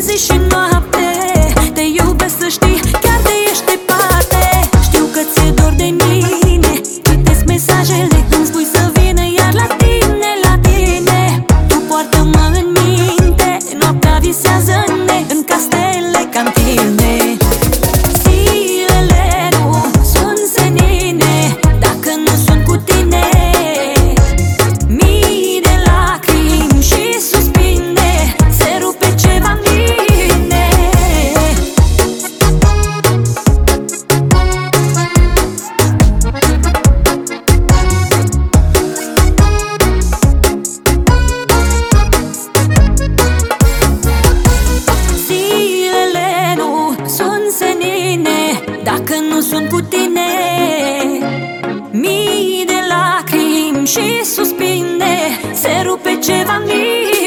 zi și noapte te iubesc, să știi, chiar de ești departe. Știu că ți-e dor de mine, citesc mesajele, îmi spui să vină iar la tine, la tine. Tu poartă-mă în minte, noaptea visează-ne în castele ca-n tine. Zilele nu sunt senine dacă nu sunt cu tine. Mii de lacrimi și suspine, se rupe ceva în mine. Zilele nu sunt senine dacă nu sunt cu tine. Mii de lacrimi și suspine, se rupe ceva în mine.